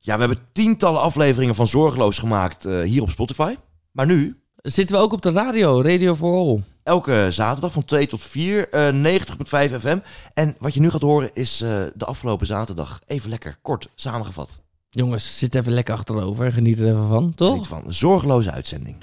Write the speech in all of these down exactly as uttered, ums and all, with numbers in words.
Ja, we hebben tientallen afleveringen van Zorgeloos gemaakt uh, hier op Spotify. Maar nu... zitten we ook op de radio, Radio for All. Elke zaterdag van twee tot vier, uh, negentig komma vijf F M. En wat je nu gaat horen is uh, de afgelopen zaterdag. Even lekker kort samengevat. Jongens, zit even lekker achterover en geniet er even van, toch? Geniet van een zorgeloze uitzending.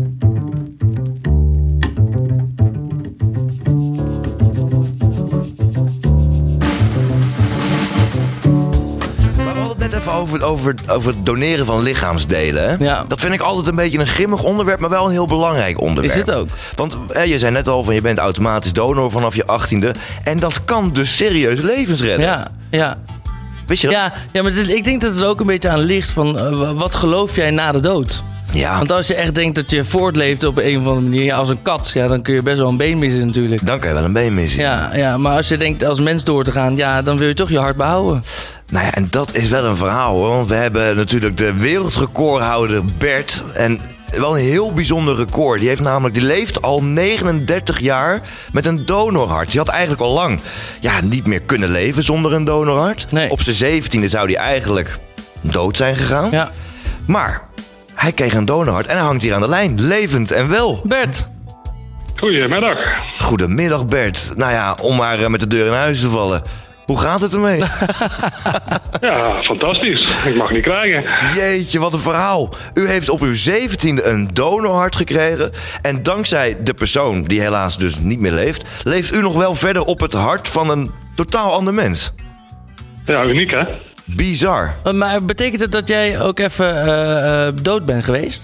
Even over, over, over het doneren van lichaamsdelen. Hè? Ja. Dat vind ik altijd een beetje een grimmig onderwerp, maar wel een heel belangrijk onderwerp. Is het ook? Want hè, je zei net al van je bent automatisch donor vanaf je achttiende. En dat kan dus serieus levens redden. Ja, ja. Wist je dat? Ja, ja maar dit, ik denk dat het er ook een beetje aan ligt van uh, wat geloof jij na de dood? Ja. Want als je echt denkt dat je voortleeft op een of andere manier, ja, als een kat, ja, dan kun je best wel een been missen natuurlijk. Dan kan je wel een been missen. Ja, ja, maar als je denkt als mens door te gaan, ja, dan wil je toch je hart behouden. Nou ja, en dat is wel een verhaal hoor. Want we hebben natuurlijk de wereldrecordhouder Bert. En wel een heel bijzonder record. Die heeft namelijk, die leeft al negenendertig jaar met een donorhart. Die had eigenlijk al lang ja, niet meer kunnen leven zonder een donorhart. Nee. Op zijn zeventiende zou hij eigenlijk dood zijn gegaan. Ja. Maar hij kreeg een donorhart en hij hangt hier aan de lijn. Levend en wel. Bert. Goedemiddag. Goedemiddag Bert. Nou ja, om maar met de deur in huis te vallen. Hoe gaat het ermee? Ja, fantastisch. Ik mag niet krijgen. Jeetje, wat een verhaal. U heeft op uw zeventiende een donorhart gekregen. En dankzij de persoon die helaas dus niet meer leeft, leeft u nog wel verder op het hart van een totaal ander mens. Ja, uniek hè? Bizar. Maar betekent het dat jij ook even uh, uh, dood bent geweest?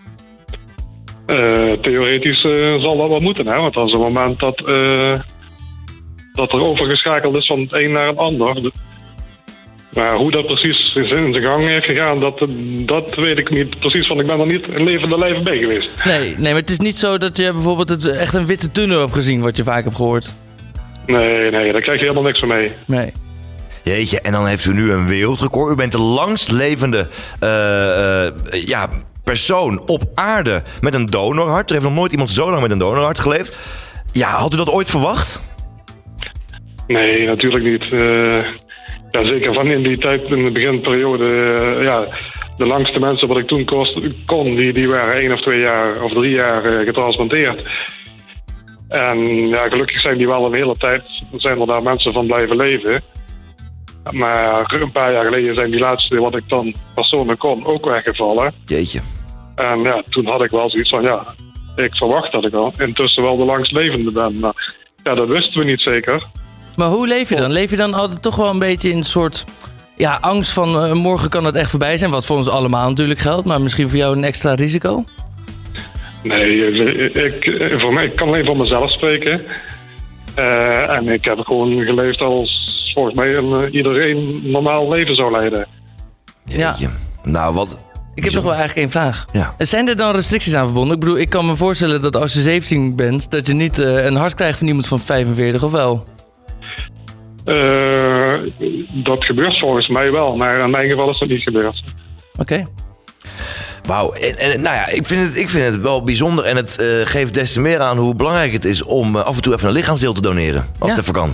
Uh, theoretisch uh, zal dat wel moeten, hè? Want als het moment dat, uh, dat er overgeschakeld is van het een naar het ander. Maar hoe dat precies in zijn gang heeft gegaan, dat, dat weet ik niet precies. Want ik ben er niet in levende lijven bij geweest. Nee, nee, maar het is niet zo dat je bijvoorbeeld het, echt een witte tunnel hebt gezien, wat je vaak hebt gehoord. Nee, nee, daar krijg je helemaal niks van mee. Nee. Jeetje, en dan heeft u nu een wereldrecord. U bent de langst levende uh, uh, ja, persoon op aarde met een donorhart. Er heeft nog nooit iemand zo lang met een donorhart geleefd. Ja, had u dat ooit verwacht? Nee, natuurlijk niet. Uh, ja, zeker van in die tijd, in de beginperiode. Uh, ja, de langste mensen wat ik toen kost, kon, die, die waren één of twee jaar of drie jaar uh, getransplanteerd. En ja, gelukkig zijn die wel een hele tijd, zijn er daar mensen van blijven leven. Maar een paar jaar geleden zijn die laatste wat ik dan persoonlijk kon ook weggevallen. Jeetje. En ja, toen had ik wel zoiets van ja, ik verwacht dat ik al intussen wel de langstlevende ben. Maar ja, dat wisten we niet zeker. Maar hoe leef je dan? Leef je dan altijd toch wel een beetje in een soort ja, angst van uh, morgen kan het echt voorbij zijn? Wat voor ons allemaal natuurlijk geldt, maar misschien voor jou een extra risico? Nee, ik, voor mij, ik kan alleen voor mezelf spreken. Uh, en ik heb gewoon geleefd als volgens mij een, uh, iedereen normaal leven zou leiden. Jeetje. Ja. Nou, wat... Ik heb nog wel eigenlijk één vraag. Ja. Zijn er dan restricties aan verbonden? Ik bedoel, ik kan me voorstellen dat als je zeventien bent, dat je niet uh, een hart krijgt van iemand van vijfenveertig, of wel? Uh, dat gebeurt volgens mij wel, maar in mijn geval is dat niet gebeurd. Oké. Okay. Wauw, en, en nou ja, ik vind, het, ik vind het wel bijzonder en het uh, geeft des te meer aan hoe belangrijk het is om uh, af en toe even een lichaamsdeel te doneren. Als ja. het even kan.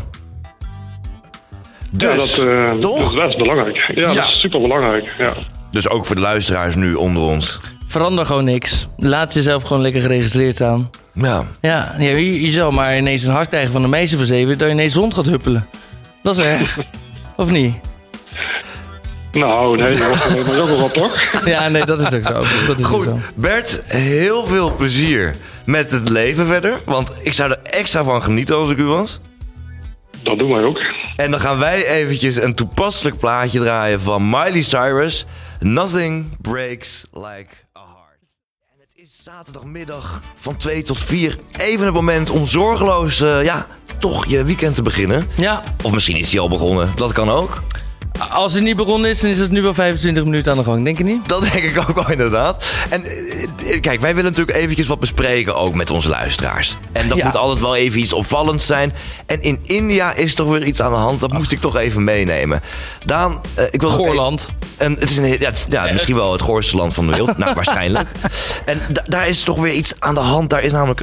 Dus, ja, dat, uh, toch? Dat is best belangrijk. Ja, ja, dat is super belangrijk. Ja. Dus ook voor de luisteraars nu onder ons. Verander gewoon niks. Laat jezelf gewoon lekker geregistreerd staan. Ja. Ja, je, je zal maar ineens een hart krijgen van een meisje van zeven, dat je ineens rond gaat huppelen. Dat is erg. Of niet? Nou, nee, dat was alleen maar ook wel toch? Ja, nee, dat is ook zo. Dat is Goed, ook zo. Bert, heel veel plezier met het leven verder. Want ik zou er extra van genieten als ik u was. Dat doen wij ook. En dan gaan wij eventjes een toepasselijk plaatje draaien van Miley Cyrus. Nothing breaks like a heart. En het is zaterdagmiddag van twee tot vier. Even het moment om zorgeloos, uh, ja, toch je weekend te beginnen. Ja. Of misschien is hij al begonnen. Dat kan ook. Als het niet begonnen is, dan is het nu wel vijfentwintig minuten aan de gang. Denk je niet? Dat denk ik ook wel inderdaad. En kijk, wij willen natuurlijk eventjes wat bespreken ook met onze luisteraars. En dat ja. moet altijd wel even iets opvallends zijn. En in India is toch weer iets aan de hand. Dat moest ik toch even meenemen. Daan, uh, ik wil Goorland. En het is een, ja, het is, ja, misschien wel het goorste land van de wereld. Nou, waarschijnlijk. En da- daar is toch weer iets aan de hand. Daar is namelijk een,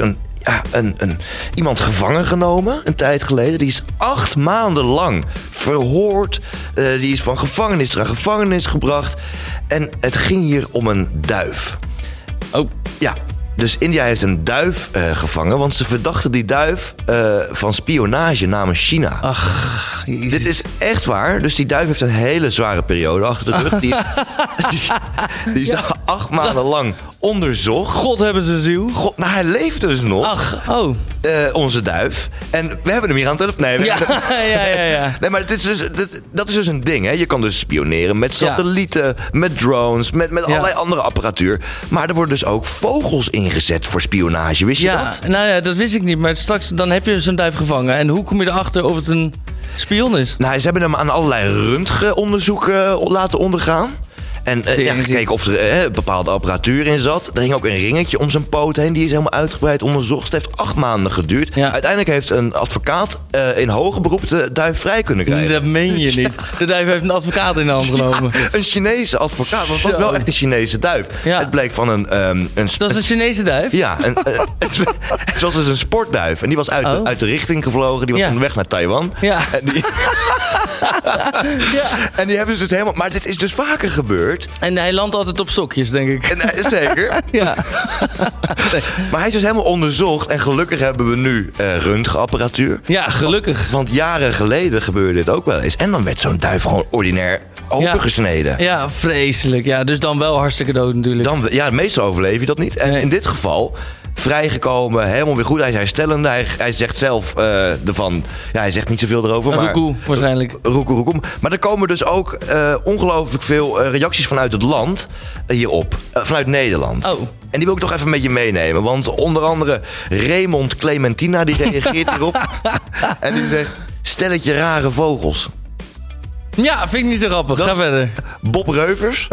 ja, een, een, iemand gevangen genomen een tijd geleden. Die is acht maanden lang verhoord. Uh, die is van gevangenis naar gevangenis gebracht. En het ging hier om een duif. Oh. Ja. Dus India heeft een duif uh, gevangen, want ze verdachten die duif uh, van spionage namens China. Ach, Jezus. Dit is echt waar. Dus die duif heeft een hele zware periode achter de rug. Die, die, die is ja. acht maanden lang onderzocht. God hebben ze ziel. God, nou, hij leeft dus nog. Ach, oh. Uh, onze duif. En we hebben hem hier aan de telefoon. Nee, we ja, ja, ja, ja. Nee, maar het is dus, dat, dat is dus een ding. Hè. Je kan dus spioneren met satellieten, ja. met drones, met, met ja. allerlei andere apparatuur. Maar er worden dus ook vogels ingezet voor spionage. Wist je ja, dat? Nou ja, dat wist ik niet. Maar straks dan heb je dus een duif gevangen. En hoe kom je erachter of het een spion is? Nou, ze hebben hem aan allerlei röntgenonderzoeken laten ondergaan. En uh, ja, gekeken of er uh, bepaalde apparatuur in zat. Er hing ook een ringetje om zijn poot heen. Die is helemaal uitgebreid onderzocht. Het heeft acht maanden geduurd. Ja. Uiteindelijk heeft een advocaat uh, in hoger beroep de duif vrij kunnen krijgen. Dat meen je niet. De duif heeft een advocaat in de hand genomen. Ja, een Chinese advocaat. Want het was wel echt een Chinese duif. Ja. Het bleek van een... Um, een dat is een Chinese duif? Ja. Een, uh, het, het was dus een sportduif. En die was uit, oh. uit de richting gevlogen. Die was ja. onderweg naar Taiwan. Ja. En die... ja. En die hebben ze dus helemaal... Maar dit is dus vaker gebeurd. En hij landt altijd op sokjes, denk ik. En, zeker. ja. Nee. Maar hij is dus helemaal onderzocht. En gelukkig hebben we nu uh, röntgenapparatuur. Ja, gelukkig. Want, want jaren geleden gebeurde dit ook wel eens. En dan werd zo'n duif gewoon ordinair opengesneden. Ja, ja, vreselijk. Ja, dus dan wel hartstikke dood natuurlijk. Dan, ja, meestal overleef je dat niet. En nee. in dit geval... vrijgekomen, helemaal weer goed. Hij is herstellende. Hij, hij zegt zelf uh, ervan... Ja, hij zegt niet zoveel erover. Maar, roekoe, waarschijnlijk. Roekoe, roekoe. Maar er komen dus ook uh, ongelooflijk veel uh, reacties vanuit het land uh, hierop. Uh, vanuit Nederland. Oh. En die wil ik toch even met je meenemen. Want onder andere Raymond Clementina die reageert hierop. En die zegt... Stelletje rare vogels. Ja, vind ik niet zo grappig. Dat Ga verder. Bob Reuvers.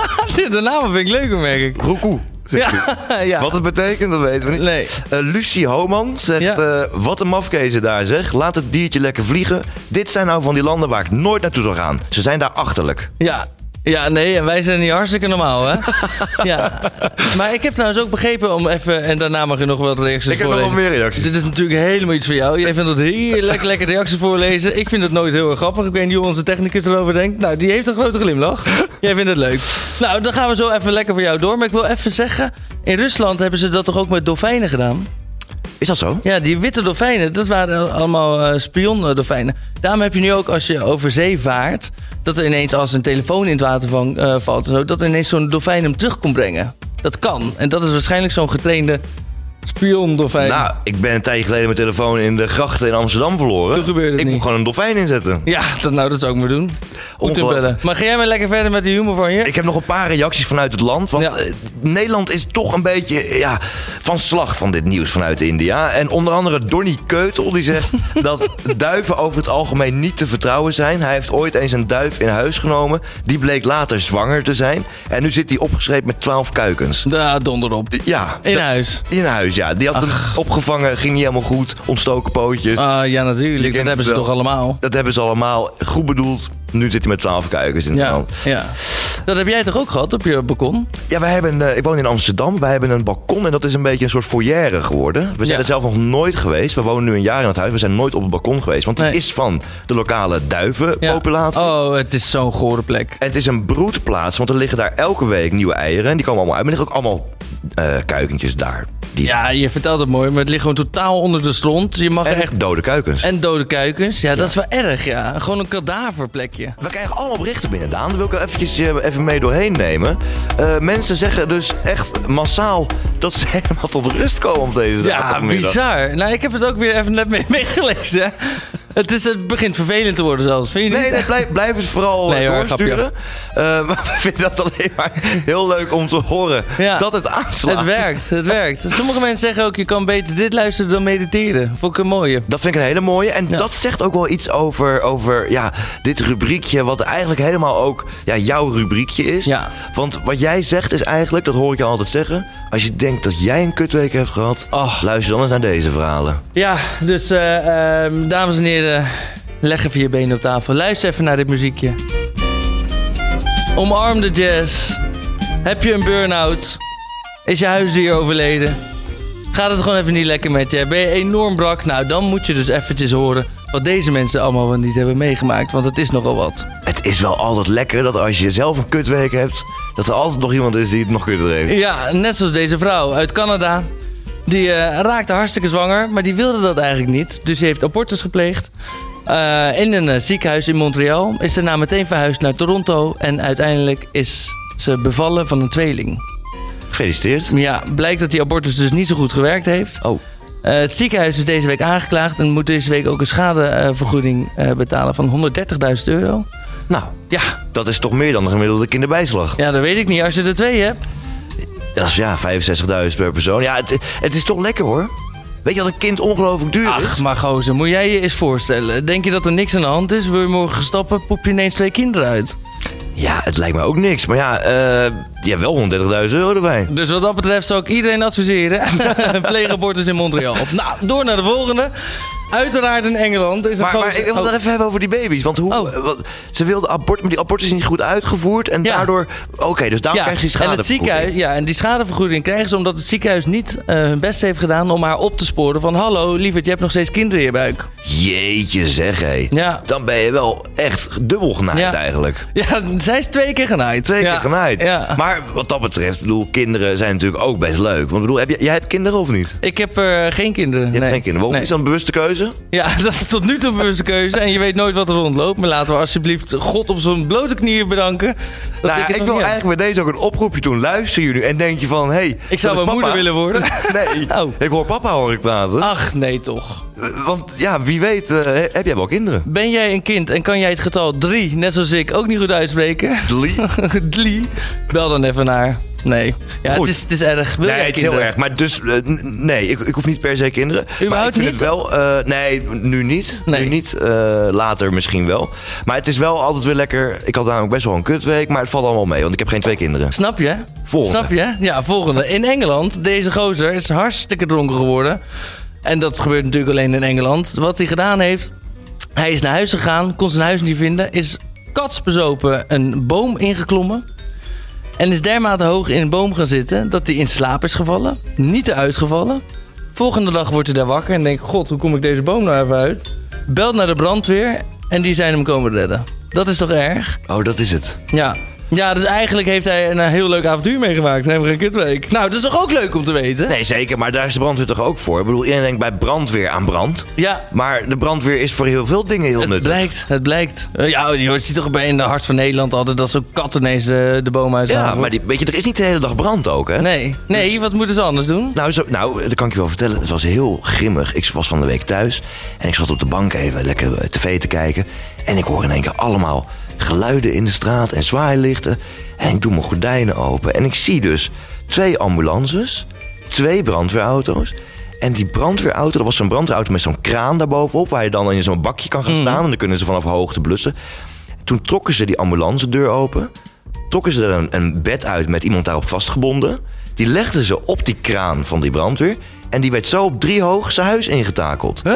De namen vind ik leuk, merk ik. Roekoe. Ja, ja. Wat het betekent, dat weten we niet. Nee. Uh, Lucie Homan zegt... Ja. Uh, wat een mafkezen daar, zeg. Laat het diertje lekker vliegen. Dit zijn nou van die landen waar ik nooit naartoe zou gaan. Ze zijn daar achterlijk. Ja. Ja, nee, en wij zijn niet hartstikke normaal, hè? ja. Maar ik heb trouwens ook begrepen om even... En daarna mag je nog wat reacties ik heb voorlezen. nog wel meer reacties. Dit is natuurlijk helemaal iets voor jou. Jij vindt het heerlijk, lekker reacties voorlezen. Ik vind het nooit heel erg grappig. Ik weet niet hoe onze technicus erover denkt. Nou, die heeft een grote glimlach. Jij vindt het leuk. Nou, dan gaan we zo even lekker voor jou door. Maar ik wil even zeggen... In Rusland hebben ze dat toch ook met dolfijnen gedaan? Is dat zo? Ja, die witte dolfijnen, dat waren allemaal uh, spion-dolfijnen. Daarom heb je nu ook, als je over zee vaart... dat er ineens, als een telefoon in het water van, uh, valt... en zo, dat er ineens zo'n dolfijn hem terug kon brengen. Dat kan. En dat is waarschijnlijk zo'n getrainde spion-dolfijn. Nou, ik ben een tijdje geleden mijn telefoon in de grachten in Amsterdam verloren. Toen gebeurde het ik niet. moet gewoon een dolfijn inzetten. Ja, dat, nou, dat zou ik maar doen. Maar ga jij maar lekker verder met de humor van je? Ik heb nog een paar reacties vanuit het land. Want ja. uh, Nederland is toch een beetje ja, van slag van dit nieuws vanuit India. En onder andere Donnie Keutel die zegt dat duiven over het algemeen niet te vertrouwen zijn. Hij heeft ooit eens een duif in huis genomen. Die bleek later zwanger te zijn. En nu zit hij opgeschreven met twaalf kuikens. Ja, donder op. Ja. In huis. In huis, ja. Die had hem opgevangen, ging niet helemaal goed. Ontstoken pootjes. Uh, ja, natuurlijk. Dat hebben ze toch allemaal? Dat hebben ze allemaal. Goed bedoeld. Nu zit hij met twaalf kuikens in de ja, hand. Ja. Dat heb jij toch ook gehad op je balkon? Ja, wij hebben, uh, ik woon in Amsterdam. Wij hebben een balkon en dat is een beetje een soort foyer geworden. We zijn ja. er zelf nog nooit geweest. We wonen nu een jaar in het huis. We zijn nooit op het balkon geweest. Want die nee. is van de lokale duivenpopulatie. Ja. Oh, het is zo'n gore plek. En het is een broedplaats. Want er liggen daar elke week nieuwe eieren. En die komen allemaal uit. Maar er liggen ook allemaal uh, kuikentjes daar. Die... Ja, je vertelt het mooi, maar het ligt gewoon totaal onder de stront. Je mag en echt... dode kuikens. En dode kuikens. Ja, ja, dat is wel erg, ja. Gewoon een kadaverplekje. We krijgen allemaal berichten binnen, Daan. Daar wil ik er eventjes uh, even mee doorheen nemen. Uh, mensen zeggen dus echt massaal dat ze helemaal tot rust komen op deze dag. Ja, bizar. Nou, ik heb het ook weer even net mee meegelezen. Het, is, het begint vervelend te worden zelfs, vind je niet? Nee, nee blijf, blijf het vooral nee, doorsturen. Uh, maar we vinden dat alleen maar heel leuk om te horen ja, dat het aanslaat. Het werkt, het werkt. Sommige mensen zeggen ook, je kan beter dit luisteren dan mediteren. Vond ik een mooie. Dat vind ik een hele mooie. En ja, dat zegt ook wel iets over, over ja, dit rubriekje, wat eigenlijk helemaal ook ja, jouw rubriekje is. Ja. Want wat jij zegt is eigenlijk, dat hoor ik je altijd zeggen, als je denkt dat jij een kutweek hebt gehad, oh, luister dan eens naar deze verhalen. Ja, dus uh, uh, dames en heren, leg even je benen op tafel. Luister even naar dit muziekje. Omarm de jazz. Heb je een burn-out? Is je huisdier overleden? Gaat het gewoon even niet lekker met je? Ben je enorm brak? Nou, dan moet je dus eventjes horen wat deze mensen allemaal wel niet hebben meegemaakt. Want het is nogal wat. Het is wel altijd lekker dat als je zelf een kutweek hebt, dat er altijd nog iemand is die het nog kutter heeft. Ja, net zoals deze vrouw uit Canada. Die uh, raakte hartstikke zwanger, maar die wilde dat eigenlijk niet. Dus die heeft abortus gepleegd. Uh, in een uh, ziekenhuis in Montreal. Is daarna meteen verhuisd naar Toronto. En uiteindelijk is ze bevallen van een tweeling. Gefeliciteerd. Ja, blijkt dat die abortus dus niet zo goed gewerkt heeft. Oh. Uh, het ziekenhuis is deze week aangeklaagd en moet deze week ook een schadevergoeding uh, betalen van honderddertigduizend euro. Nou, Ja. dat is toch meer dan de gemiddelde kinderbijslag. ja, dat weet ik niet. Als je er twee hebt. Dat is ja, vijfenzestigduizend per persoon. Ja, het, het is toch lekker hoor. Weet je wat een kind ongelooflijk duur is? Ach, maar gozer, moet jij je eens voorstellen. Denk je dat er niks aan de hand is? Wil je morgen stappen, poep je ineens twee kinderen uit. Ja, het lijkt me ook niks. Maar ja, uh, je hebt wel honderddertigduizend euro erbij. Dus wat dat betreft zou ik iedereen adviseren. Pleeg abortus in Montreal. Nou, door naar de volgende. Uiteraard in Engeland is het Maar, maar ik wil het oh. nog even hebben over die baby's. Want hoe, Oh. wat, ze wilde abort, maar die abortus is niet goed uitgevoerd. En Ja. daardoor... Oké, okay, dus daarom krijg je die en het schadevergoeding. ziekenhuis, ja, en die schadevergoeding krijgen ze omdat het ziekenhuis niet uh, hun best heeft gedaan om haar op te sporen van hallo, lieverd, je hebt nog steeds kinderen in je buik. Jeetje zeg, hé. Ja. Dan ben je wel echt dubbel genaaid Ja. eigenlijk. Ja, zij is twee keer genaaid. Twee ja. keer genaaid. Ja. Maar wat dat betreft, bedoel, kinderen zijn natuurlijk ook best leuk. Want bedoel, heb je, jij hebt kinderen of niet? Ik heb uh, geen kinderen. Je hebt nee. geen kinderen. Waarom Nee. is dat een bewuste keuze? Ja, dat is tot nu toe een bewuste keuze. En je weet nooit wat er rondloopt. Maar laten we alsjeblieft God op zijn blote knieën bedanken. Dat Nou ja, is ik nog wil niet aan. eigenlijk met deze ook een oproepje doen. Luister jullie en denk je van, hé, hey, Ik zou dat mijn is moeder papa. willen worden. Nee, Oh. ik hoor papa hoor ik praten. Ach, nee toch. Want ja, wie weet, uh, heb jij wel kinderen? Ben jij een kind en kan jij het getal drie, net zoals ik, ook niet goed uitspreken? Drie? Drie? Bel dan even naar. Nee. Ja, Goed. het is, het is erg. Wil Nee, jij het is heel kinderen? erg. Maar dus, uh, n- nee, ik, ik hoef niet per se kinderen. maar ik Überhaupt vind niet? het wel, uh, nee, nu niet. Nee. Nu niet, uh, later misschien wel. Maar het is wel altijd weer lekker. Ik had namelijk best wel een kutweek, maar het valt allemaal mee. Want ik heb geen twee kinderen. Snap je? Volgende. Snap je? Ja, volgende. In Engeland, deze gozer is hartstikke dronken geworden. En dat gebeurt natuurlijk alleen in Engeland. Wat hij gedaan heeft, hij is naar huis gegaan, kon zijn huis niet vinden, is katsbezopen een boom ingeklommen. En is dermate hoog in een boom gaan zitten dat hij in slaap is gevallen. Niet eruit gevallen. Volgende dag wordt hij daar wakker en denkt, god, hoe kom ik deze boom nou even uit? Belt naar de brandweer en die zijn hem komen redden. Dat is toch erg? Oh, dat is het. Ja. Ja, dus eigenlijk heeft hij een heel leuk avontuur meegemaakt. Hebben we een kutweek. Nou, dat is toch ook leuk om te weten? Nee, zeker. Maar daar is de brandweer toch ook voor? Ik bedoel, iedereen denkt bij brandweer aan brand. Ja, Maar de brandweer is voor heel veel dingen heel het nuttig. blijkt. Het blijkt. Uh, ja, je ziet toch bij in de Hart van Nederland altijd dat zo'n kat ineens uh, de boom uit Ja, maar die, weet je, er is niet de hele dag brand ook, hè? Nee, nee, wat moeten ze anders doen? Nou, zo, nou, dat kan ik je wel vertellen. Het was heel grimmig. Ik was van de week thuis en ik zat op de bank even lekker tv te kijken. En ik hoor in één keer allemaal geluiden in de straat en zwaailichten. En ik doe mijn gordijnen open en ik zie dus twee ambulances, twee brandweerauto's. En die brandweerauto, dat was zo'n brandweerauto met zo'n kraan daarbovenop, waar je dan in zo'n bakje kan gaan staan. En dan kunnen ze vanaf hoogte blussen. Toen trokken ze die ambulancedeur open. Trokken ze er een, een bed uit met iemand daarop vastgebonden. Die legden ze op die kraan van die brandweer. En die werd zo op drie hoog zijn huis ingetakeld. Huh?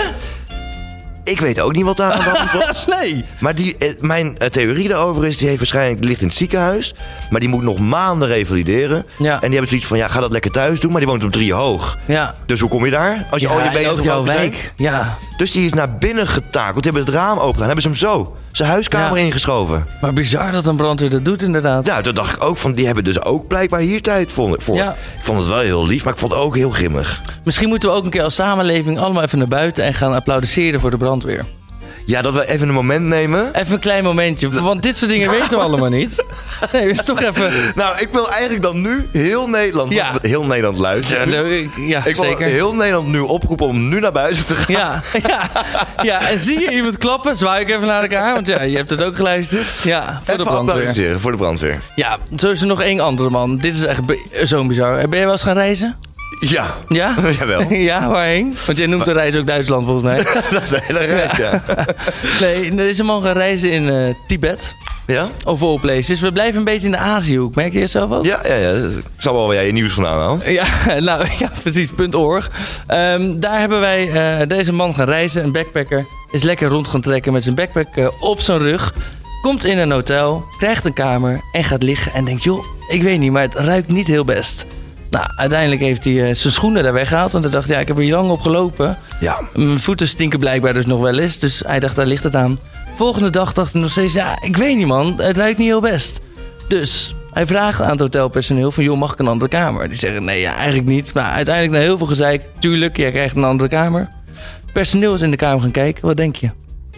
Ik weet ook niet wat daar aan de hand was. Nee. Maar die, eh, mijn eh, theorie daarover is, die heeft waarschijnlijk die ligt in het ziekenhuis. Maar die moet nog maanden revalideren. Ja. En die hebben zoiets van, ja, ga dat lekker thuis doen. Maar die woont op drie hoog. Ja. Dus hoe kom je daar? Als je al je Ja, benen en ook jouw gebroken zijn? wijk. Ja. Dus die is naar binnen getakeld. Die hebben het raam open gedaan. Hebben ze hem zo zijn huiskamer Ja. ingeschoven. Maar bizar dat een brandweer dat doet inderdaad. Ja, toen dacht ik ook van, die hebben dus ook blijkbaar hier tijd voor. voor. Ja. Ik vond het wel heel lief, maar ik vond het ook heel grimmig. Misschien moeten we ook een keer als samenleving allemaal even naar buiten en gaan applaudisseren voor de brandweer. Ja, dat we even een moment nemen. Even een klein momentje, want dit soort dingen weten we allemaal niet. Nee, dus toch even... Nou, ik wil eigenlijk dan nu heel Nederland, Ja. heel Nederland Ja, luisteren. nou, ja Ik wil zeker. heel Nederland nu oproepen om nu naar buiten te gaan. Ja, ja, ja, en zie je iemand klappen, zwaai ik even naar elkaar, want ja, je hebt het ook geluisterd. Ja, voor de Even brandweer. applaudisseren voor de brandweer. Ja, zo is er nog één andere man. Dit is echt bi- zo bizar. Ben je wel eens gaan reizen? Ja, Ja? jawel. Ja, waarheen? Want jij noemt de reis ook Duitsland volgens mij. Dat is een hele reis, ja. Nee, er is een man gaan reizen in eh, Tibet. Ja? Of all places. We blijven een beetje in de Aziëhoek. Merk je het zelf ook? Ja, ja, ja. Ik snap wel waar jij je nieuws vandaan haalt. Ja, nou ja, precies. .org. Um, daar hebben wij uh, deze man gaan reizen. Een backpacker. Is lekker rond gaan trekken met zijn backpack uh, op zijn rug. Komt in een hotel. Krijgt een kamer. En gaat liggen. En denkt, joh, ik weet niet, maar het ruikt niet heel best. Nou, uiteindelijk heeft hij uh, zijn schoenen daar weggehaald. Want hij dacht, ja, ik heb er hier lang op gelopen. Ja. Mijn voeten stinken blijkbaar dus nog wel eens. Dus hij dacht, daar ligt het aan. Volgende dag dacht hij nog steeds, ja, ik weet niet man, het ruikt niet heel best. Dus hij vraagt aan het hotelpersoneel van, joh, mag ik een andere kamer? Die zeggen, nee, ja, eigenlijk niet. Maar uiteindelijk na heel veel gezeik, tuurlijk, jij krijgt een andere kamer. Personeel is in de kamer gaan kijken, wat denk je?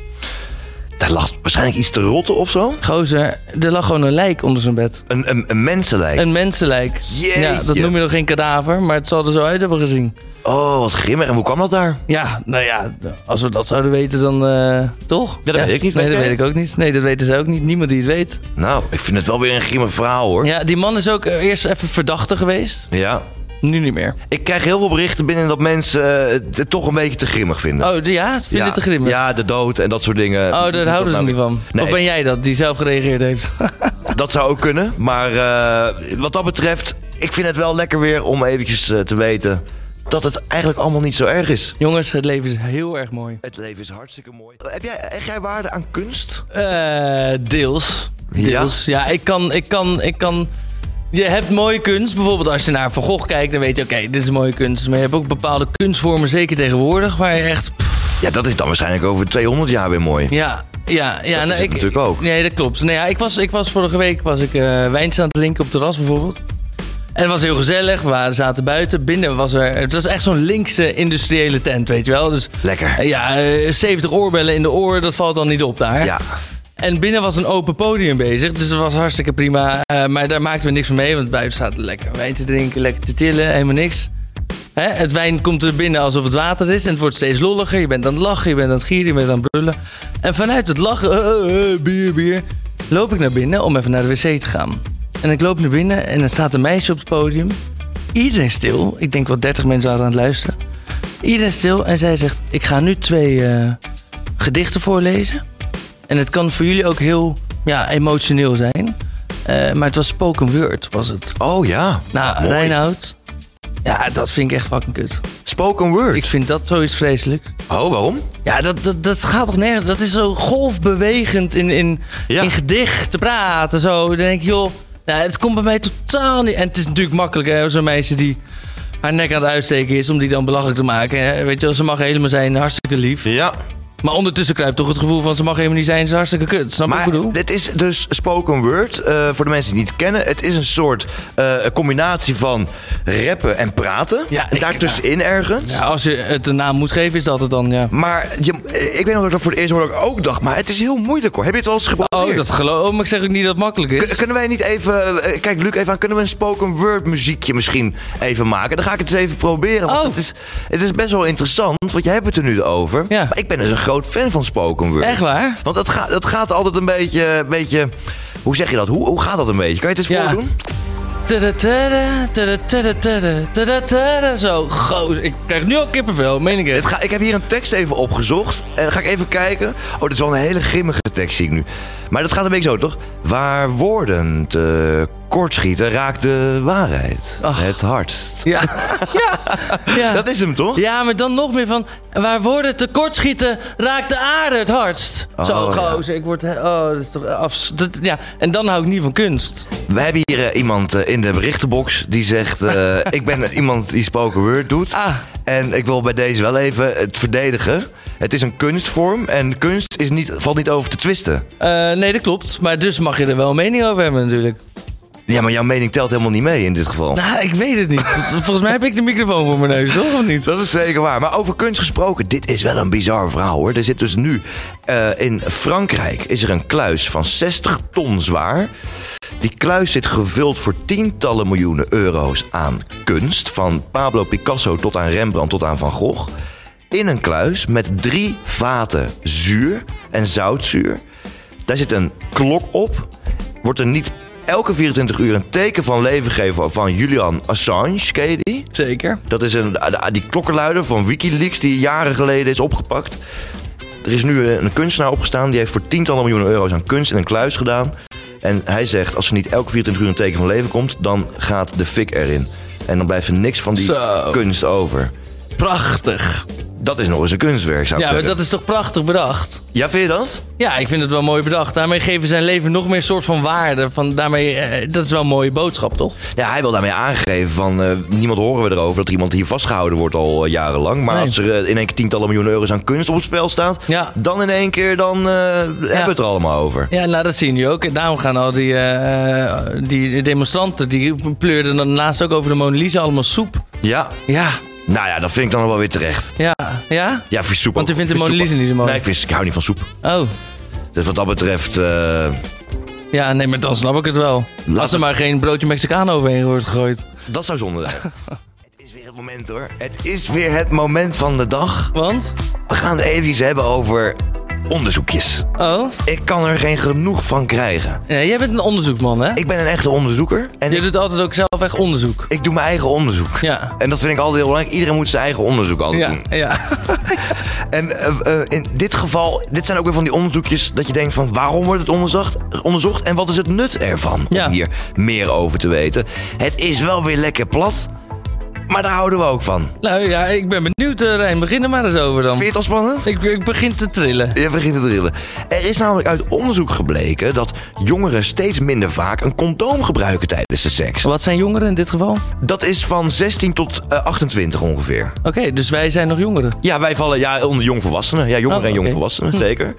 Daar lag waarschijnlijk iets te rotten of zo. Gozer, er lag gewoon een lijk onder zijn bed. Een, een, een mensenlijk. Een mensenlijk. Jeetje. Ja, dat noem je nog geen kadaver, maar het zal er zo uit hebben gezien. Oh, wat grimmig. En hoe kwam dat daar? Ja, nou ja, als we dat zouden weten, dan uh, toch? Ja, dat weet ik niet. Nee, weet dat jij? weet ik ook niet. Nee, dat weten zij ook niet. Niemand die het weet. Nou, ik vind het wel weer een grimmig verhaal, hoor. Ja, die man is ook uh, eerst even verdachte geweest. Ja. Nu niet meer. Ik krijg heel veel berichten binnen dat mensen uh, het toch een beetje te grimmig vinden. Oh, de, ja? Vind je ja, het te grimmig? Ja, de dood en dat soort dingen. Oh, daar houden ze niet van. Nee. Of ben jij dat, die zelf gereageerd heeft? Dat zou ook kunnen. Maar uh, wat dat betreft, ik vind het wel lekker weer om eventjes uh, te weten dat het eigenlijk allemaal niet zo erg is. Jongens, het leven is heel erg mooi. Het leven is hartstikke mooi. Heb jij, heb jij waarde aan kunst? Uh, deels. Deels. Ja, ja ik, kan, ik, kan, ik kan... Je hebt mooie kunst. Bijvoorbeeld als je naar Van Gogh kijkt, dan weet je, oké, okay, dit is mooie kunst. Maar je hebt ook bepaalde kunstvormen, zeker tegenwoordig, waar je echt... Pff. Ja, dat is dan waarschijnlijk over tweehonderd jaar weer mooi. Ja, ja, ja. Dat nou, is ik, natuurlijk ook. Nee, dat klopt. Nee, ja, ik, was, ik was vorige week was ik uh, wijntjes aan het drinken op het terras bijvoorbeeld. En het was heel gezellig. We waren, zaten buiten. Binnen was er... Het was echt zo'n linkse industriële tent, weet je wel. Dus, lekker. Uh, ja, uh, zeventig oorbellen in de oor, dat valt dan niet op daar. Ja. En binnen was een open podium bezig, dus dat was hartstikke prima. Uh, maar daar maakten we niks van mee, want buiten staat lekker wijn te drinken, lekker te chillen, helemaal niks. Hè? Het wijn komt er binnen alsof het water is en het wordt steeds lolliger. Je bent aan het lachen, je bent aan het gieren, je bent aan het brullen. En vanuit het lachen, uh, uh, bier, bier, loop ik naar binnen om even naar de wc te gaan. En ik loop naar binnen en er staat een meisje op het podium. Iedereen stil, ik denk wel dertig mensen waren aan het luisteren. Iedereen stil en zij zegt, ik ga nu twee uh, gedichten voorlezen. En het kan voor jullie ook heel ja, emotioneel zijn. Uh, maar het was spoken word, was het. Oh ja. Nou, mooi. Reinoud. Ja, dat vind ik echt fucking kut. Spoken word? Ik vind dat zoiets vreselijk. Oh, waarom? Ja, dat, dat, dat gaat toch nergens. Dat is zo golfbewegend in, in, ja. in gedichten praten. Zo. Dan denk ik, joh, nou, het komt bij mij totaal niet. En het is natuurlijk makkelijk, hè, zo'n meisje die haar nek aan het uitsteken is om die dan belachelijk te maken. Hè. Weet je wel, ze mag helemaal zijn, hartstikke lief. Ja. Maar ondertussen kruipt toch het gevoel van ze mag helemaal niet zijn, ze is hartstikke kut. Snap je wat ik bedoel? Dit is dus spoken word. Uh, voor de mensen die het niet kennen. Het is een soort uh, combinatie van rappen en praten. Ja, en daartussenin ergens. Ja, als je het een naam moet geven, is dat het dan, ja. Maar je, ik weet nog dat ik dat voor het eerst hoorde, ik ook dacht, maar het is heel moeilijk hoor. Heb je het wel eens geprobeerd? Oh, dat geloof ik. Maar ik zeg ook niet dat het makkelijk is. K- kunnen wij niet even, uh, kijk Luc even aan, kunnen we een spoken word muziekje misschien even maken? Dan ga ik het eens even proberen. Want oh. het, is, het is best wel interessant, want jij hebt het er nu over. Ja. Maar ik ben dus een groot fan van spoken word. Echt waar? Want dat, ga, dat gaat altijd een beetje, beetje... Hoe zeg je dat? Hoe, hoe gaat dat een beetje? Kan je het eens ja. voordoen? Zo, goos. Ik krijg nu al kippenvel, meen ik het. het ga, ik heb hier een tekst even opgezocht. En dan ga ik even kijken. Oh, dit is wel een hele grimmige tekst, zie ik nu. Maar dat gaat een beetje zo, toch? Waar woorden te kort schieten, raakt de waarheid Ach. het hardst. Ja. ja. ja. Dat is hem, toch? Ja, maar dan nog meer van... Waar woorden te kort schieten, raakt de aarde het hardst. Oh, zo, goos. Ja. Ik word... Oh, dat is toch af... Dat, ja. En dan hou ik niet van kunst. We hebben hier uh, iemand uh, in de berichtenbox die zegt... Uh, ik ben iemand die spoken word doet. Ah. En ik wil bij deze wel even het verdedigen. Het is een kunstvorm en kunst is niet, valt niet over te twisten. Uh, nee, dat klopt. Maar dus mag je er wel een mening over hebben natuurlijk. Ja, maar jouw mening telt helemaal niet mee in dit geval. Nou, ik weet het niet. Volgens mij heb ik de microfoon voor mijn neus, toch? Of niet? Dat is zeker waar. Maar over kunst gesproken, dit is wel een bizar verhaal hoor. Er zit dus nu uh, in Frankrijk is er een kluis van zestig ton zwaar. Die kluis zit gevuld voor tientallen miljoenen euro's aan kunst. Van Pablo Picasso tot aan Rembrandt tot aan Van Gogh. In een kluis met drie vaten zuur en zoutzuur. Daar zit een klok op. Wordt er niet elke vierentwintig uur een teken van leven gegeven van Julian Assange. Ken je die? Zeker. Dat is een, die klokkenluider van Wikileaks die jaren geleden is opgepakt. Er is nu een kunstenaar opgestaan. Die heeft voor tientallen miljoenen euro's aan kunst in een kluis gedaan. En hij zegt, als er niet elke vierentwintig uur een teken van leven komt, dan gaat de fik erin. En dan blijft er niks van die Zo. kunst over. Prachtig. Dat is nog eens een kunstwerk, zou ik Ja, maar zeggen. dat is toch prachtig bedacht? Ja, vind je dat? Ja, ik vind het wel mooi bedacht. Daarmee geven zijn leven nog meer soort van waarde. Van, daarmee, eh, dat is wel een mooie boodschap, toch? Ja, hij wil daarmee aangeven van... Uh, niemand horen we erover dat er iemand hier vastgehouden wordt al uh, jarenlang. Maar Nee. als er uh, in één keer tientallen miljoenen euro's aan kunst op het spel staat... Ja. dan in één keer dan, uh, hebben we het er allemaal over. Ja, nou dat zien jullie ook. En daarom gaan al die, uh, die demonstranten... die pleurden dan laatst ook over de Mona Lisa allemaal soep. Ja. Ja, Nou ja, dat vind ik dan wel weer terecht. ja, ja? Ja, vind soep Want u ook. vindt de Vind Mona soep Lisa ook- niet zo mooi? Nee, ik, vind, ik hou niet van soep. Oh. Dus wat dat betreft... Uh, Ja, nee, maar dan snap ik het wel. Laat Als er het- maar geen broodje Mexicaan overheen wordt gegooid. dat zou zonde zijn. Het is weer het moment hoor. Het is weer het moment van de dag. Want? We gaan het even hebben over onderzoekjes. Oh? Ik kan er geen genoeg van krijgen. Ja, jij bent een onderzoekman, hè? Ik ben een echte onderzoeker. En Je ik, doet altijd ook zelf echt onderzoek. ik doe mijn eigen onderzoek. Ja. En dat vind ik altijd heel belangrijk. Iedereen moet zijn eigen onderzoek altijd Ja, doen. ja. En uh, uh, in dit geval, dit zijn ook weer van die onderzoekjes dat je denkt van waarom wordt het onderzocht, onderzocht en wat is het nut ervan Ja. om hier meer over te weten. Het is wel weer lekker plat, maar daar houden we ook van. Nou ja, ik ben benieuwd, uh, Rijn. Begin er maar eens over dan. Vind je het al spannend? Ik, ik begin te trillen. Je begint te trillen. Er is namelijk uit onderzoek gebleken dat jongeren steeds minder vaak een condoom gebruiken tijdens de seks. Wat zijn jongeren in dit geval? Dat is van zestien tot uh, achtentwintig ongeveer. Oké, okay, dus wij zijn nog jongeren. Ja, wij vallen ja, onder jongvolwassenen. Ja, jongeren Oh, en oké. jongvolwassenen, zeker.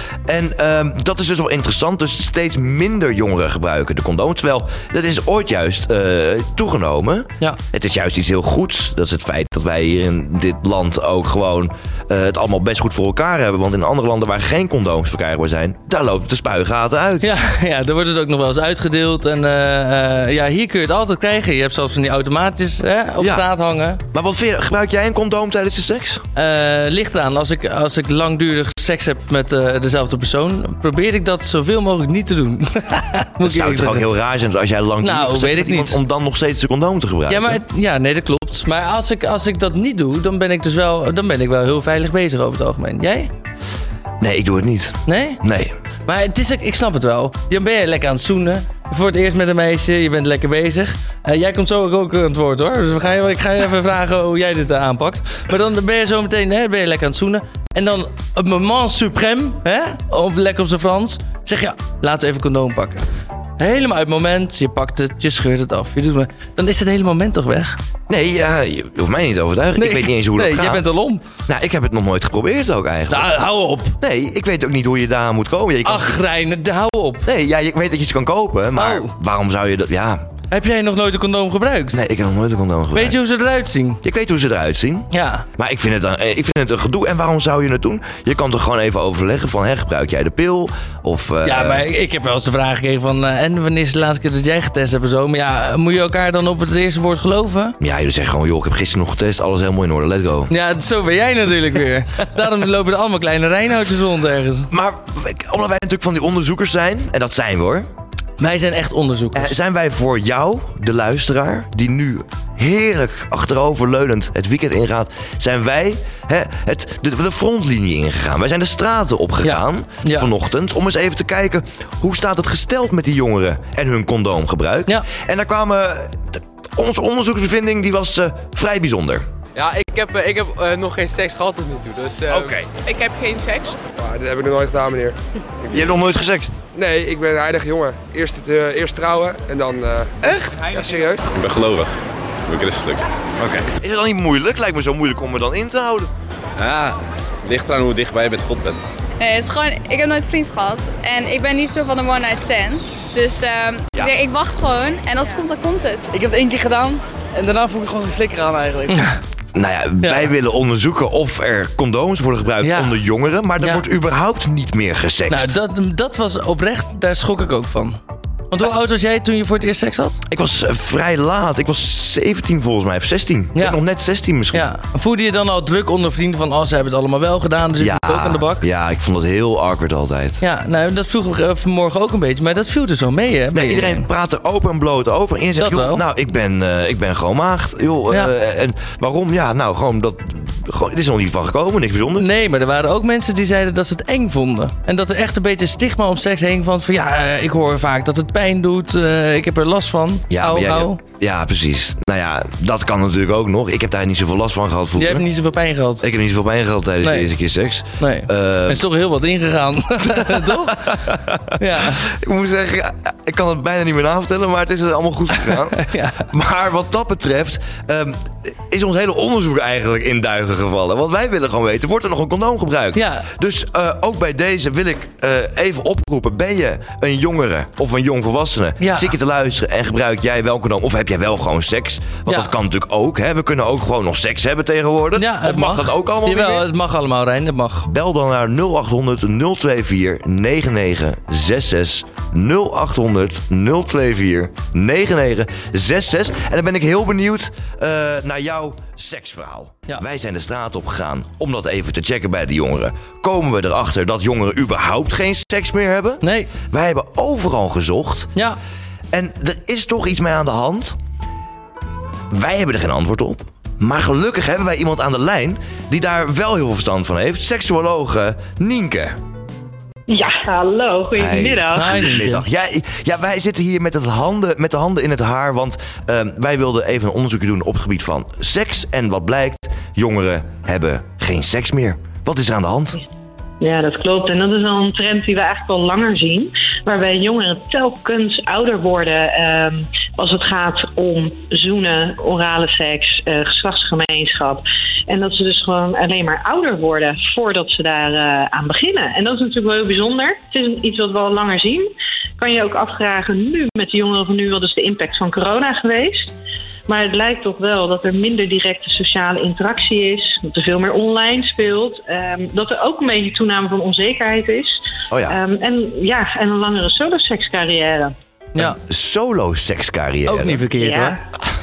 En uh, dat is dus wel interessant. Dus steeds minder jongeren gebruiken de condoom. Terwijl, dat is ooit juist uh, toegenomen. Ja. Het is juist iets heel goeds. Dat is het feit dat wij hier in dit land ook gewoon uh, het allemaal best goed voor elkaar hebben. Want in andere landen waar geen condooms verkrijgbaar zijn, daar loopt de spuigaten uit. Ja, ja, dan wordt het ook nog wel eens uitgedeeld. En uh, uh, ja, hier kun je het altijd krijgen. Je hebt zelfs van die automaatjes hè, op Ja. straat hangen. Maar wat vind je, gebruik jij een condoom tijdens de seks? Uh, ligt eraan. Als ik, als ik langdurig seks heb met uh, dezelfde persoon, probeer ik dat zoveel mogelijk niet te doen. Moet Dat ik zou eerlijk toch ook zeggen. heel raar zijn als jij lang Nou, seks weet hebt ik met iemand niet. om dan nog steeds de condoom te gebruiken. Ja, maar het- ja, nee, dat klopt. Maar als ik, als ik dat niet doe, dan ben ik dus wel, dan ben ik wel heel veilig bezig over het algemeen. Jij? Nee, ik doe het niet. Nee? Nee. Maar het is, ook- ik snap het wel. Dan ben je lekker aan het zoenen. Voor het eerst met een meisje, je bent lekker bezig. Uh, jij komt zo ook aan het woord hoor. Dus we gaan, ik ga je even vragen hoe jij dit uh, aanpakt. Maar dan ben je zo meteen hè, ben je lekker aan het zoenen. En dan op moment suprême, hè, op, lekker op zijn Frans, zeg je, laten we even een condoom pakken. Helemaal uit het moment, je pakt het, je scheurt het af. Je doet maar, dan is het hele moment toch weg? Nee, ja, je hoeft mij niet te overtuigen. Ik weet niet eens hoe dat nee, gaat. jij bent al om. Nou, ik heb het nog nooit geprobeerd ook eigenlijk. Nou, hou op. Nee, ik weet ook niet hoe je daar moet komen. Je kan... Ach, Rijn, hou op. Nee, ja, ik weet dat je ze kan kopen, maar Oh. waarom zou je dat... Ja, Heb jij nog nooit een condoom gebruikt? nee, ik heb nog nooit een condoom gebruikt. Weet je hoe ze eruit zien? Ik weet hoe ze eruit zien. Ja. Maar ik vind, het dan, eh, ik vind het een gedoe. En waarom zou je het doen? Je kan toch gewoon even overleggen van... Hè, gebruik jij de pil? Of, uh, Ja, maar ik heb wel eens de vraag gekregen van... Uh, en wanneer is de laatste keer dat jij getest hebt en zo? Maar ja, moet je elkaar dan op het eerste woord geloven? Ja, je zegt gewoon... joh, ik heb gisteren nog getest. Alles helemaal in orde. Let's go. Ja, zo ben jij natuurlijk weer. Daarom lopen er allemaal kleine Rijnhoutjes rond ergens. Maar omdat wij natuurlijk van die onderzoekers zijn... en dat zijn we hoor... Wij zijn echt onderzoekers. Uh, zijn wij voor jou, de luisteraar... die nu heerlijk achteroverleunend het weekend ingaat... zijn wij hè, het, de, de frontlinie ingegaan. Wij zijn de straten opgegaan Ja. Ja. vanochtend... om eens even te kijken hoe staat het gesteld met die jongeren... en hun condoomgebruik. Ja. En daar kwamen... de- onze onderzoeksbevinding die was uh, vrij bijzonder. Ja, ik heb, eh, ik heb eh, nog geen seks gehad tot nu toe, dus... eh, Ik heb geen seks. Ja, dat heb ik nog nooit gedaan, meneer. Je hebt nog nooit gesext? Nee, ik ben een heilige jongen. Eerst, het, eh, eerst trouwen en dan... eh, Echt? Ja, serieus? Ik ben gelovig. Ik ben christelijk. Oké. Is het dan niet moeilijk? Lijkt me zo moeilijk om me dan in te houden. Ja, ligt eraan hoe dichtbij je met God bent. Nee, het is gewoon, ik heb nooit een vriend gehad. En ik ben niet zo van de one night stands. Dus ehm, Ja. ik, denk, ik wacht gewoon. En als het komt, dan komt het. Ik heb het één keer gedaan en daarna voel ik gewoon geen flikker aan eigenlijk. Nou ja, wij willen onderzoeken of er condooms worden gebruikt Ja. onder jongeren... maar er Ja. wordt überhaupt niet meer gesext. Nou, dat, dat was oprecht, daar schrok ik ook van. Want hoe oud was jij toen je voor het eerst seks had? Ik was uh, vrij laat. Ik was zeventien volgens mij, of zestien. Ik Ja. ben nog net zestien misschien. Ja. Voelde je dan al druk onder vrienden van... oh, ze hebben het allemaal wel gedaan, dus ik moet ook aan de bak? ja, ik vond het heel awkward altijd. Ja, nou, dat vroegen we vanmorgen ook een beetje. Maar dat viel dus wel mee, hè? bij Nee, iedereen iedereen. praat er open en bloot over. En je zegt, Dat joh, wel. nou, ik ben, uh, ik ben gewoon maagd. Joh, Ja. uh, en waarom? Ja, nou, gewoon dat... Gewoon, het is er nog niet van gekomen, niks bijzonders. Nee, maar er waren ook mensen die zeiden dat ze het eng vonden. En dat er echt een beetje stigma om seks heen van... van ja, eh, ik hoor vaak dat het pijn doet. eh, ik heb er last van. Ja, Au, maar jij, au. Ja, precies. Nou ja, dat kan natuurlijk ook nog. Ik heb daar niet zoveel last van gehad vroeger. Je hebt niet zoveel pijn gehad. Ik heb niet zoveel pijn gehad tijdens Nee. de eerste keer seks. Nee. Uh, er is toch heel wat ingegaan. Toch? Ja. Ik moet zeggen, ik kan het bijna niet meer navertellen, maar het is allemaal goed gegaan. Ja. Maar wat dat betreft, um, is ons hele onderzoek eigenlijk in duigen gevallen. Want wij willen gewoon weten, wordt er nog een condoom gebruikt? Ja. Dus uh, ook bij deze wil ik uh, even oproepen. Ben je een jongere of een jongvolwassene? Ja. Zit je te luisteren en gebruik jij wel een condoom? Of heb jij wel gewoon seks? Want Ja. dat kan natuurlijk ook. Hè? We kunnen ook gewoon nog seks hebben tegenwoordig. Ja, het of mag, dat ook allemaal Jawel, niet meer? het mag allemaal, Rijn. Het mag. Bel dan naar nul acht honderd nul twee vier negen negen zes zes. nul acht honderd nul twee vier negen negen zes zes. En dan ben ik heel benieuwd uh, naar jouw seksverhaal. Ja. Wij zijn de straat op gegaan om dat even te checken bij de jongeren. Komen we erachter dat jongeren überhaupt geen seks meer hebben? Nee. Wij hebben overal gezocht. Ja. En er is toch iets mee aan de hand. Wij hebben er geen antwoord op. Maar gelukkig hebben wij iemand aan de lijn die daar wel heel veel verstand van heeft. Seksuologe Nienke. Ja, hallo. Goedemiddag. Hi. Goedemiddag. Ja, ja, wij zitten hier met, het handen, met de handen in het haar. Want uh, wij wilden even een onderzoekje doen op het gebied van seks. En wat blijkt, jongeren hebben geen seks meer. Wat is er aan de hand? Ja, dat klopt. En dat is al een trend die we eigenlijk al langer zien. Waarbij jongeren telkens ouder worden um, als het gaat om zoenen, orale seks, uh, geslachtsgemeenschap. En dat ze dus gewoon alleen maar ouder worden voordat ze daar uh, aan beginnen. En dat is natuurlijk wel heel bijzonder. Het is iets wat we al langer zien. Kan je ook afvragen nu met de jongeren van nu, wat is de impact van corona geweest? Maar het lijkt toch wel dat er minder directe sociale interactie is. Dat er veel meer online speelt. Um, dat er ook een beetje toename van onzekerheid is. Oh ja. Um, en, ja, en een langere solo-sekscarrière. Ja. Solo-sekscarrière. Ook niet verkeerd, Ja. hoor.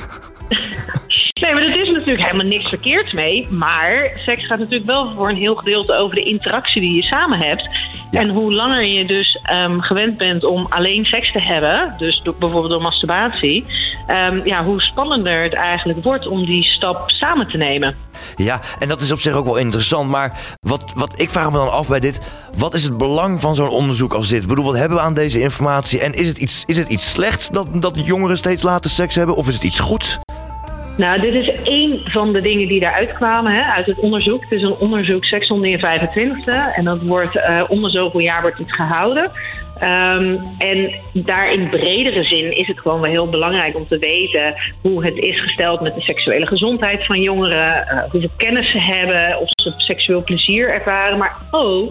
Nee, maar er is natuurlijk helemaal niks verkeerds mee. Maar seks gaat natuurlijk wel voor een heel gedeelte over de interactie die je samen hebt. Ja. En hoe langer je dus um, gewend bent om alleen seks te hebben, dus door, bijvoorbeeld door masturbatie, um, ja, hoe spannender het eigenlijk wordt om die stap samen te nemen. Ja, en dat is op zich ook wel interessant. Maar wat, wat ik vraag me dan af bij dit, wat is het belang van zo'n onderzoek als dit? Ik bedoel, wat hebben we aan deze informatie? En is het iets, is het iets slechts dat, dat jongeren steeds later seks hebben? Of is het iets goeds? Nou, dit is één van de dingen die daaruit kwamen hè, uit het onderzoek. Het is een onderzoek seks onder je vijfentwintigste. En dat wordt uh, om de zoveel jaar wordt het gehouden. Um, en daar in bredere zin is het gewoon wel heel belangrijk om te weten hoe het is gesteld met de seksuele gezondheid van jongeren. Uh, hoeveel kennis ze hebben, of ze seksueel plezier ervaren. Maar ook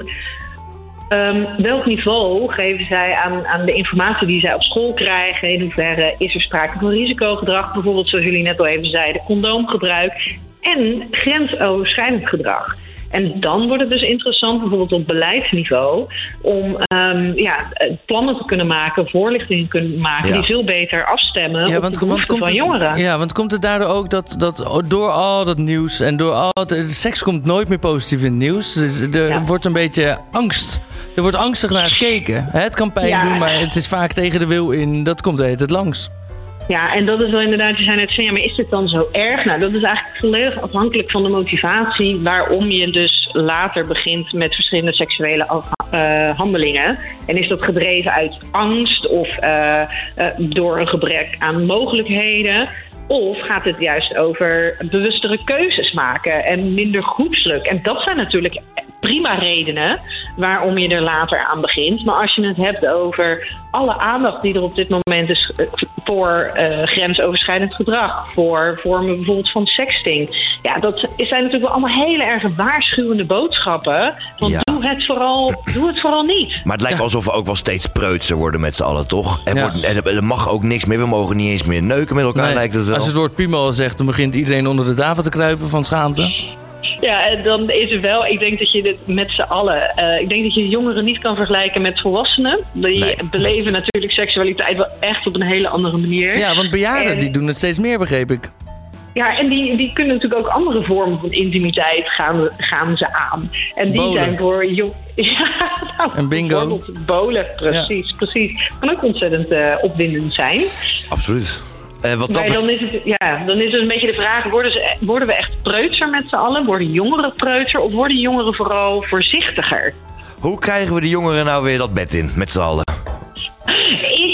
Um, welk niveau geven zij aan, aan de informatie die zij op school krijgen? In hoeverre is er sprake van risicogedrag? Bijvoorbeeld, zoals jullie net al even zeiden, condoomgebruik en grensoverschrijdend gedrag. En dan wordt het dus interessant, bijvoorbeeld op beleidsniveau, om um, ja, plannen te kunnen maken, voorlichtingen te kunnen maken, ja, die veel beter afstemmen ja, op want, de behoeften want van het, jongeren. Ja, want komt het daardoor ook dat, dat door al dat nieuws en door al het, de seks komt nooit meer positief in het nieuws. Dus er ja. wordt een beetje angst. Er wordt angstig naar gekeken. Het kan pijn ja. doen, maar het is vaak tegen de wil in. Dat komt de hele tijd langs. Ja, en dat is wel inderdaad, je zei net, ja, maar is dit dan zo erg? Nou, dat is eigenlijk volledig afhankelijk van de motivatie waarom je dus later begint met verschillende seksuele af, uh, handelingen. En is dat gedreven uit angst of uh, uh, door een gebrek aan mogelijkheden? Of gaat het juist over bewustere keuzes maken en minder groepsdruk? En dat zijn natuurlijk prima redenen waarom je er later aan begint. Maar als je het hebt over alle aandacht die er op dit moment is voor uh, grensoverschrijdend gedrag, voor vormen bijvoorbeeld van sexting. Ja, dat zijn natuurlijk wel allemaal hele erg waarschuwende boodschappen. Want ja. doe het vooral, doe het vooral niet. Maar het lijkt ja. alsof we ook wel steeds preutser worden met z'n allen, toch? Er, ja. wordt, er, er mag ook niks meer. We mogen niet eens meer neuken met elkaar, nee, lijkt het wel. Als het woord piemel zegt, dan begint iedereen onder de tafel te kruipen van schaamte. Ja, en dan is het wel, ik denk dat je dit met z'n allen, uh, ik denk dat je jongeren niet kan vergelijken met volwassenen. Die nee. beleven natuurlijk seksualiteit wel echt op een hele andere manier. Ja, want bejaarden en, die doen het steeds meer, begreep ik. Ja, en die, die kunnen natuurlijk ook andere vormen van intimiteit gaan, gaan ze aan. En die bolen. zijn voor jong... Ja, nou, en bingo. Bijvoorbeeld bolen, precies, ja. precies. Kan ook ontzettend uh, opwindend zijn. Absoluut. Uh, wat maar dan is, het, ja, dan is het een beetje de vraag, worden, ze, worden we echt preutser met z'n allen? Worden jongeren preutser of worden jongeren vooral voorzichtiger? Hoe krijgen we de jongeren nou weer dat bed in, met z'n allen? Ik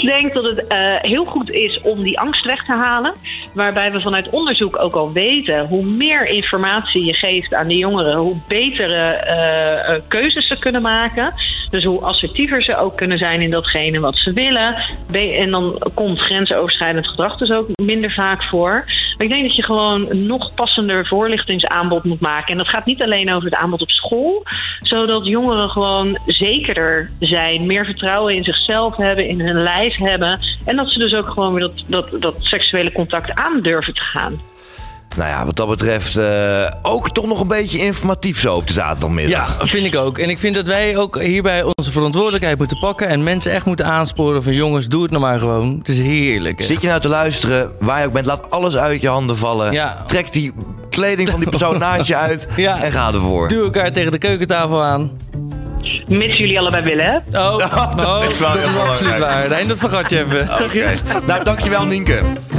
denk dat het uh, heel goed is om die angst weg te halen. Waarbij we vanuit onderzoek ook al weten, hoe meer informatie je geeft aan de jongeren, hoe betere uh, uh, keuzes ze kunnen maken. Dus hoe assertiever ze ook kunnen zijn in datgene wat ze willen. Be- en dan komt grensoverschrijdend gedrag dus ook minder vaak voor. Maar ik denk dat je gewoon een nog passender voorlichtingsaanbod moet maken. En dat gaat niet alleen over het aanbod op school. Zodat jongeren gewoon zekerder zijn, meer vertrouwen in zichzelf hebben, in hun lijf hebben. En dat ze dus ook gewoon weer dat, dat, dat seksuele contact aan durven te gaan. Nou ja, wat dat betreft uh, ook toch nog een beetje informatief zo op de zaterdagmiddag. Ja, vind ik ook. En ik vind dat wij ook hierbij onze verantwoordelijkheid moeten pakken en mensen echt moeten aansporen van jongens, doe het nou maar gewoon. Het is heerlijk. Echt. Zit je nou te luisteren, waar je ook bent, laat alles uit je handen vallen. Ja. Trek die kleding van die persoon naast je uit ja. en ga ervoor. Duw elkaar tegen de keukentafel aan. Mits jullie allebei willen, hè? Oh, oh, dat is, wel dat is absoluut waar. Nee, dat vergat je even. Okay. Nou, dankjewel Nienke.